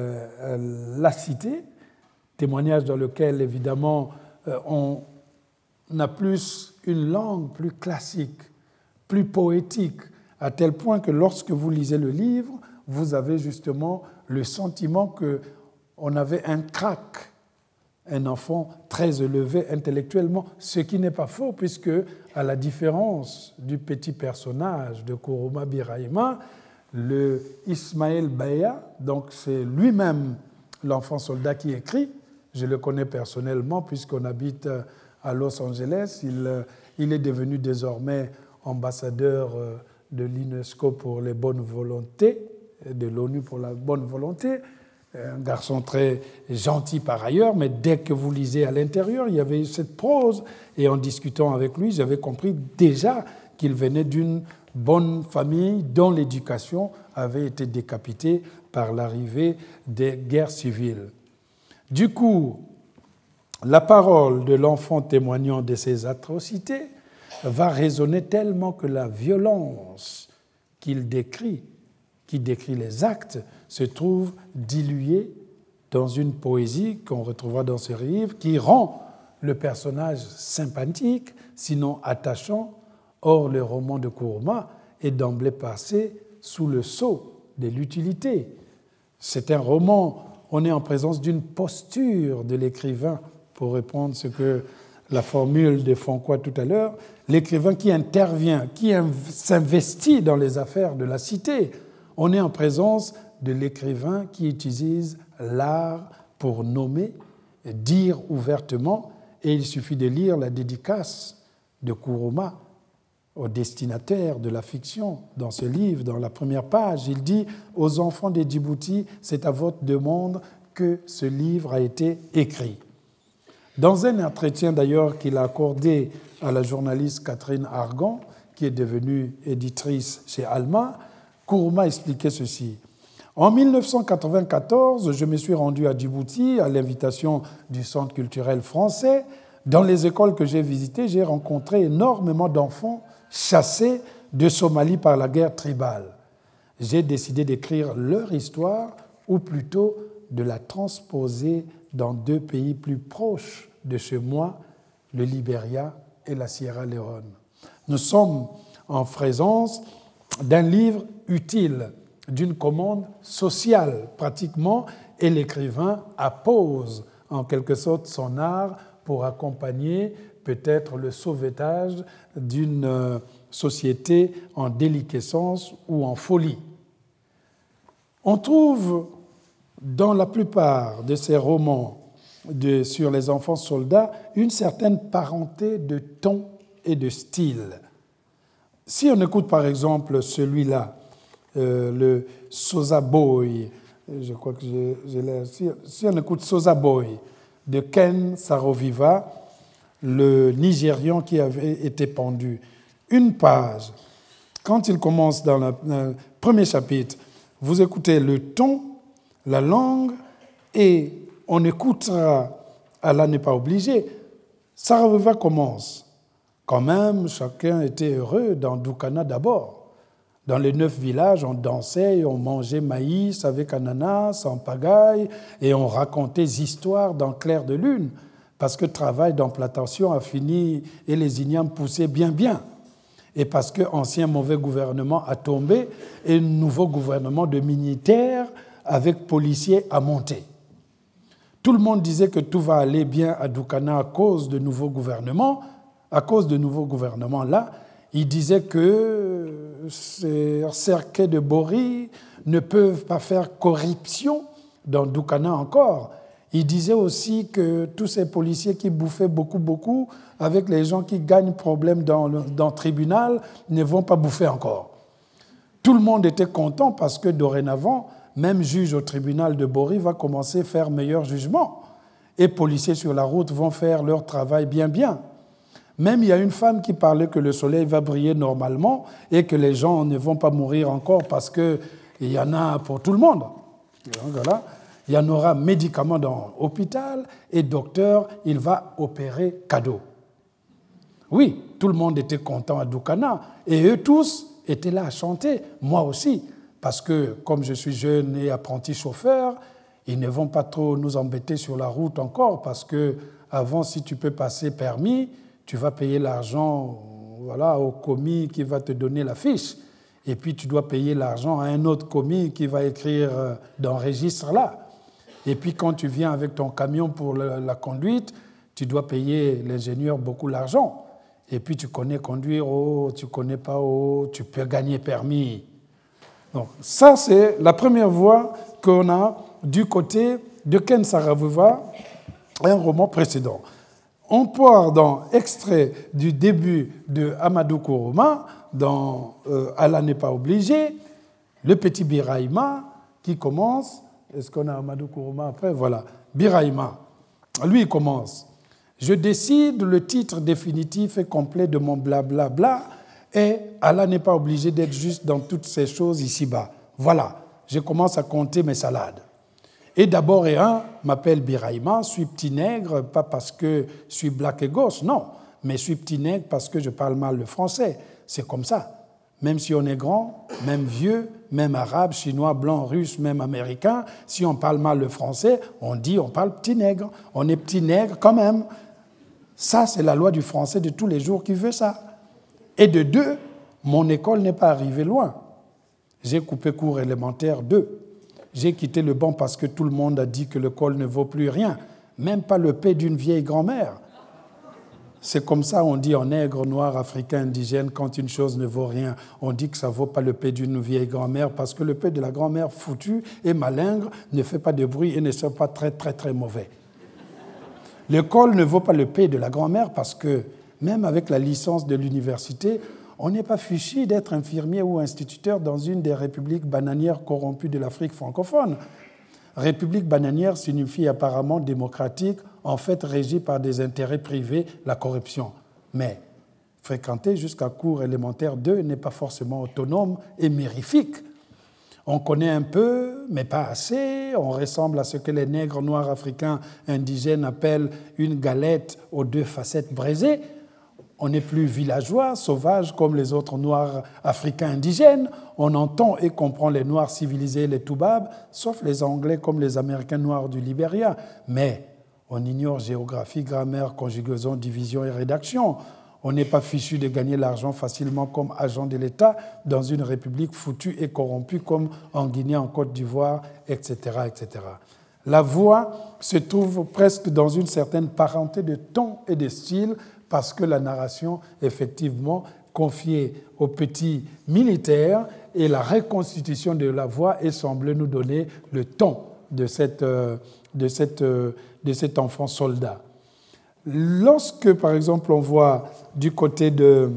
euh, La Cité, témoignage dans lequel, évidemment, on a plus une langue plus classique, plus poétique, à tel point que lorsque vous lisez le livre, vous avez justement le sentiment qu'on avait un crack, un enfant très élevé intellectuellement, ce qui n'est pas faux, puisque, à la différence du petit personnage de Kourouma Birahima, le Ismaël Béa, donc c'est lui-même l'enfant soldat qui écrit, je le connais personnellement puisqu'on habite à Los Angeles, il, il est devenu désormais ambassadeur de l'UNESCO pour les bonnes volontés, de l'ONU pour la bonne volonté, un garçon très gentil par ailleurs, mais dès que vous lisez à l'intérieur, il y avait cette prose, et en discutant avec lui, j'avais compris déjà qu'il venait d'une bonne famille dont l'éducation avait été décapitée par l'arrivée des guerres civiles. Du coup, la parole de l'enfant témoignant de ces atrocités va résonner tellement que la violence qu'il décrit, qui décrit les actes, se trouve diluée dans une poésie qu'on retrouvera dans ce livre, qui rend le personnage sympathique, sinon attachant. Or, le roman de Kourouma est d'emblée passé sous le sceau de l'utilité. C'est un roman, on est en présence d'une posture de l'écrivain, pour répondre à ce que la formule de Foncois tout à l'heure, l'écrivain qui intervient, qui s'investit dans les affaires de la cité. On est en présence de l'écrivain qui utilise l'art pour nommer, dire ouvertement, et il suffit de lire la dédicace de Kourouma au destinataire de la fiction dans ce livre, dans la première page. Il dit « Aux enfants de Djibouti, c'est à votre demande que ce livre a été écrit ». Dans un entretien d'ailleurs qu'il a accordé à la journaliste Catherine Argan, qui est devenue éditrice chez Alma, Kourouma expliquait ceci. En mille neuf cent quatre-vingt-quatorze, je me suis rendu à Djibouti à l'invitation du Centre culturel français. Dans les écoles que j'ai visitées, j'ai rencontré énormément d'enfants chassés de Somalie par la guerre tribale. J'ai décidé d'écrire leur histoire, ou plutôt de la transposer dans deux pays plus proches de chez moi, le Libéria et la Sierra Leone. Nous sommes en présence d'un livre utile, d'une commande sociale pratiquement, et l'écrivain appose en quelque sorte son art pour accompagner peut-être le sauvetage d'une société en déliquescence ou en folie. On trouve dans la plupart de ces romans de, sur les enfants soldats une certaine parenté de ton et de style. Si on écoute par exemple celui-là, euh, le Sosa Boy, je crois que je, je l'ai. Si, si on écoute Sosa Boy de Ken Saro-Wiwa, le Nigérian qui avait été pendu, une page, quand il commence dans le, le premier chapitre, vous écoutez le ton, la langue, et on écoutera, Allah n'est pas obligé. Saro-Wiwa commence. Quand même, chacun était heureux dans Doukana d'abord. Dans les neuf villages, on dansait et on mangeait maïs avec ananas, en pagaille, et on racontait des histoires dans clair de lune, parce que le travail d'implantation a fini et les ignames poussaient bien bien. Et parce que l'ancien mauvais gouvernement a tombé et un nouveau gouvernement de militaires avec policiers a monté. Tout le monde disait que tout va aller bien à Doukana à cause de nouveaux gouvernements. À cause de nouveaux gouvernements là, il disait que c'est Serké de Bori, ne peuvent pas faire corruption dans Doukana encore. Il disait aussi que tous ces policiers qui bouffaient beaucoup, beaucoup, avec les gens qui gagnent problème dans le, dans le tribunal, ne vont pas bouffer encore. Tout le monde était content parce que dorénavant, même juge au tribunal de Bori va commencer à faire meilleur jugement. Et policiers sur la route vont faire leur travail bien, bien. Même il y a une femme qui parlait que le soleil va briller normalement et que les gens ne vont pas mourir encore parce qu'il y en a pour tout le monde. Donc, voilà. Il y en aura médicaments dans l'hôpital et docteur, il va opérer cadeau. Oui, tout le monde était content à Doukana et eux tous étaient là à chanter, moi aussi, parce que comme je suis jeune et apprenti chauffeur, ils ne vont pas trop nous embêter sur la route encore parce que avant, si tu peux passer permis, tu vas payer l'argent voilà, au commis qui va te donner la fiche et puis tu dois payer l'argent à un autre commis qui va écrire dans le registre là. Et puis quand tu viens avec ton camion pour la, la conduite, tu dois payer l'ingénieur beaucoup l'argent. Et puis tu connais conduire, oh, tu ne connais pas, oh, tu peux gagner permis. Donc ça, c'est la première voie qu'on a du côté de Ken Saro-Wiwa, un roman précédent. On part dans extrait du début de Amadou Kourouma, dans euh, Allah n'est pas obligé, le petit Birahima qui commence. Est-ce qu'on a Amadou Kourouma après? Voilà, Birahima. Lui, il commence. Je décide le titre définitif et complet de mon blablabla bla, bla, et Allah n'est pas obligé d'être juste dans toutes ces choses ici-bas. Voilà, je commence à compter mes salades. Et d'abord et un m'appelle Birahima, suis petit nègre, pas parce que je suis black et gosse, non, mais je suis petit nègre parce que je parle mal le français. C'est comme ça. Même si on est grand, même vieux, même arabe, chinois, blanc, russe, même américain, si on parle mal le français, on dit on parle petit nègre. On est petit nègre quand même. Ça, c'est la loi du français de tous les jours qui veut ça. Et de deux, mon école n'est pas arrivée loin. J'ai coupé cours élémentaire deux. J'ai quitté le banc parce que tout le monde a dit que l'école ne vaut plus rien, même pas le paix d'une vieille grand-mère. C'est comme ça, on dit en nègre, noir, africain, indigène, quand une chose ne vaut rien, on dit que ça ne vaut pas le paix d'une vieille grand-mère parce que le paix de la grand-mère foutue et malingre ne fait pas de bruit et ne soit pas très, très, très mauvais. L'école ne vaut pas le paix de la grand-mère parce que même avec la licence de l'université, on n'est pas fichu d'être infirmier ou instituteur dans une des républiques bananières corrompues de l'Afrique francophone. République bananière signifie apparemment démocratique, en fait régie par des intérêts privés, la corruption. Mais fréquenter jusqu'à cours élémentaire deux n'est pas forcément autonome et mérifique. On connaît un peu, mais pas assez. On ressemble à ce que les nègres noirs africains indigènes appellent une galette aux deux facettes braisées. On n'est plus villageois, sauvage comme les autres noirs africains indigènes. On entend et comprend les noirs civilisés, les toubabs, sauf les anglais comme les américains noirs du Libéria. Mais on ignore géographie, grammaire, conjugaison, division et rédaction. On n'est pas fichu de gagner l'argent facilement comme agent de l'État dans une république foutue et corrompue comme en Guinée, en Côte d'Ivoire, et cetera, et cetera. La voix se trouve presque dans une certaine parenté de ton et de style parce que la narration, effectivement, confiée aux petits militaires et la reconstitution de la voix et semble nous donner le ton de, cette, de, cette, de cet enfant soldat. Lorsque, par exemple, on voit du côté de,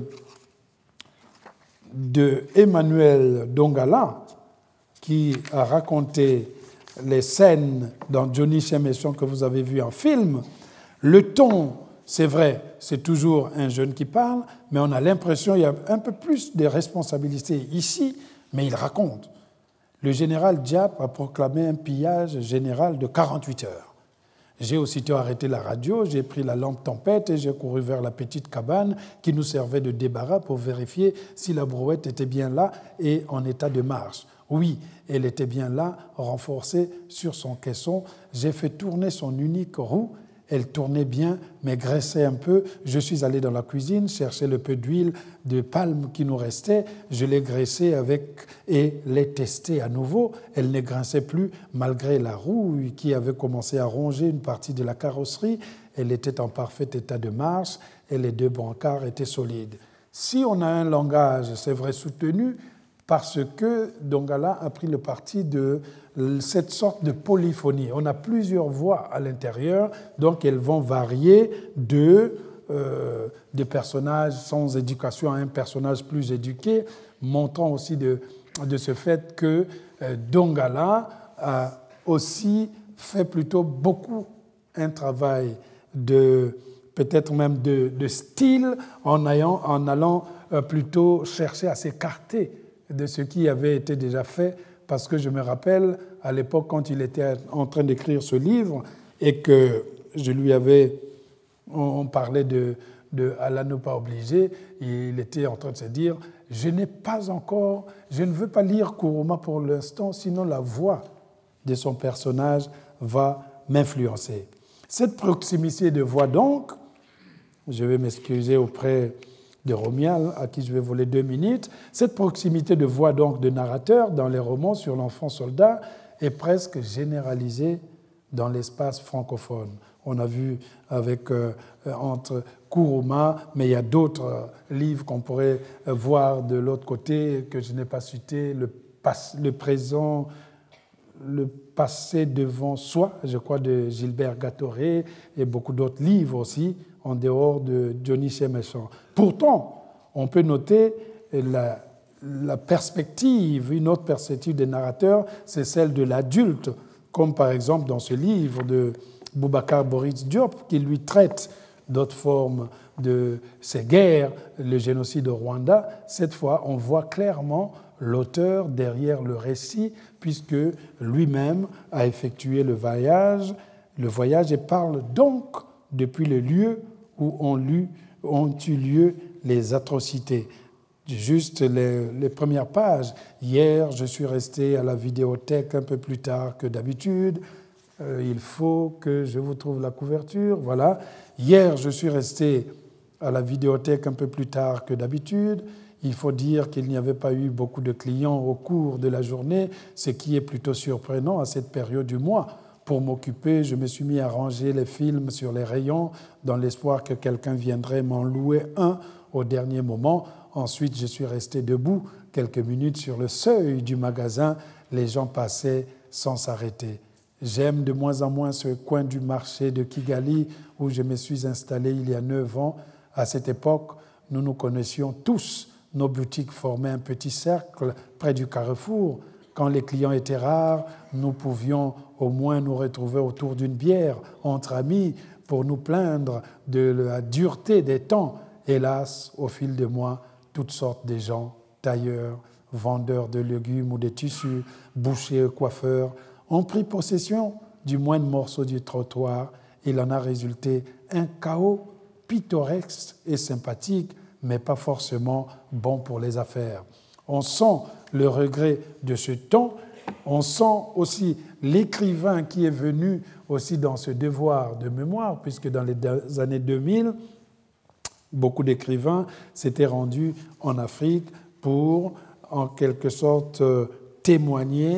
de Emmanuel Dongala, qui a raconté les scènes dans Johnny Chemesson que vous avez vu en film, le ton, c'est vrai, c'est toujours un jeune qui parle, mais on a l'impression qu'il y a un peu plus de responsabilité ici, mais il raconte. Le général Diap a proclamé un pillage général de quarante-huit heures. J'ai aussitôt arrêté la radio, j'ai pris la lampe tempête et j'ai couru vers la petite cabane qui nous servait de débarras pour vérifier si la brouette était bien là et en état de marche. Oui, elle était bien là, renforcée sur son caisson. J'ai fait tourner son unique roue. Elle tournait bien, mais graissait un peu. Je suis allé dans la cuisine, chercher le peu d'huile de palme qui nous restait. Je l'ai graissée avec et l'ai testée à nouveau. Elle ne grinçait plus, malgré la roue qui avait commencé à ronger une partie de la carrosserie. Elle était en parfait état de marche et les deux brancards étaient solides. Si on a un langage, c'est vrai, soutenu, parce que Dongala a pris le parti de cette sorte de polyphonie. On a plusieurs voix à l'intérieur, donc elles vont varier de, euh, de personnages sans éducation à un personnage plus éduqué, montrant aussi de, de ce fait que euh, Dongala a aussi fait plutôt beaucoup un travail de, peut-être même de, de style, en, ayant, en allant euh, plutôt chercher à s'écarter de ce qui avait été déjà fait, parce que je me rappelle, à l'époque, quand il était en train d'écrire ce livre, et que je lui avais, on parlait de, de « Allah ne pas obligé », il était en train de se dire « Je n'ai pas encore, je ne veux pas lire Kuruma pour l'instant, sinon la voix de son personnage va m'influencer. » Cette proximité de voix, donc, je vais m'excuser auprès de Romial, à qui je vais voler deux minutes, cette proximité de voix, donc, de narrateur dans les romans sur l'enfant soldat est presque généralisée dans l'espace francophone. On a vu avec, euh, entre Kuruma, mais il y a d'autres euh, livres qu'on pourrait euh, voir de l'autre côté, que je n'ai pas cité, le, pas, le présent, le passé devant soi, je crois, de Gilbert Gatoré, et beaucoup d'autres livres aussi, en dehors de Johnny Cheméchan. Pourtant, on peut noter la, la perspective, une autre perspective des narrateurs, c'est celle de l'adulte, comme par exemple dans ce livre de Boubacar Boris Diop, qui lui traite d'autres formes de ces guerres, le génocide au Rwanda. Cette fois, on voit clairement l'auteur derrière le récit, puisque lui-même a effectué le voyage, le voyage et parle donc depuis le lieu où ont, lu, ont eu lieu les atrocités. Juste les, les premières pages. Hier, je suis resté à la vidéothèque un peu plus tard que d'habitude. Euh, il faut que je vous trouve la couverture. Voilà. Hier, je suis resté à la vidéothèque un peu plus tard que d'habitude. Il faut dire qu'il n'y avait pas eu beaucoup de clients au cours de la journée, ce qui est plutôt surprenant à cette période du mois. Pour m'occuper, je me suis mis à ranger les films sur les rayons dans l'espoir que quelqu'un viendrait m'en louer un au dernier moment. Ensuite, je suis resté debout quelques minutes sur le seuil du magasin. Les gens passaient sans s'arrêter. J'aime de moins en moins ce coin du marché de Kigali où je me suis installé il y a neuf ans. À cette époque, nous nous connaissions tous. Nos boutiques formaient un petit cercle près du carrefour. Quand les clients étaient rares, nous pouvions au moins nous retrouver autour d'une bière entre amis pour nous plaindre de la dureté des temps. Hélas, au fil des mois, toutes sortes de gens, tailleurs, vendeurs de légumes ou de tissus, bouchers, coiffeurs, ont pris possession du moindre morceau du trottoir. Il en a résulté un chaos pittoresque et sympathique, mais pas forcément bon pour les affaires. On sent le regret de ce temps, on sent aussi l'écrivain qui est venu aussi dans ce devoir de mémoire, puisque dans les années deux mille, beaucoup d'écrivains s'étaient rendus en Afrique pour, en quelque sorte, témoigner,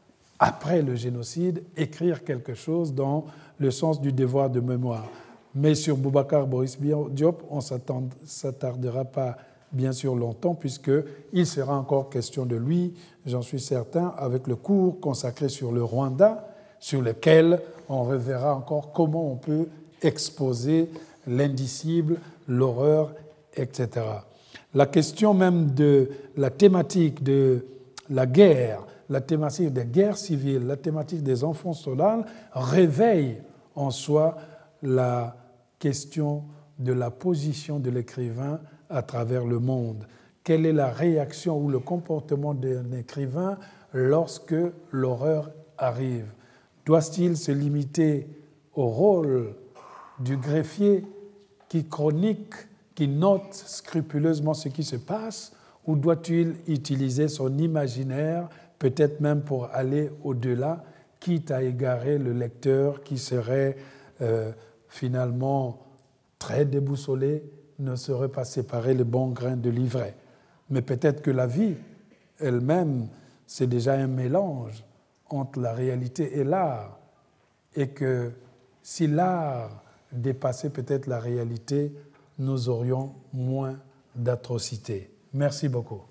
après le génocide, écrire quelque chose dans le sens du devoir de mémoire. Mais sur Boubacar Boris Diop, on ne s'attardera pas bien sûr longtemps, puisqu'il sera encore question de lui, j'en suis certain, avec le cours consacré sur le Rwanda, sur lequel on reverra encore comment on peut exposer l'indicible, l'horreur, et cetera. La question même de la thématique de la guerre, la thématique des guerres civiles, la thématique des enfants soldats réveille en soi la question de la position de l'écrivain à travers le monde. Quelle est la réaction ou le comportement d'un écrivain lorsque l'horreur arrive? Doit-il se limiter au rôle du greffier qui chronique, qui note scrupuleusement ce qui se passe, ou doit-il utiliser son imaginaire, peut-être même pour aller au-delà, quitte à égarer le lecteur qui serait euh, finalement très déboussolé, ne saurait pas séparer le bon grain de l'ivraie. Mais peut-être que la vie elle-même, c'est déjà un mélange entre la réalité et l'art, et que si l'art dépassait peut-être la réalité, nous aurions moins d'atrocités. Merci beaucoup.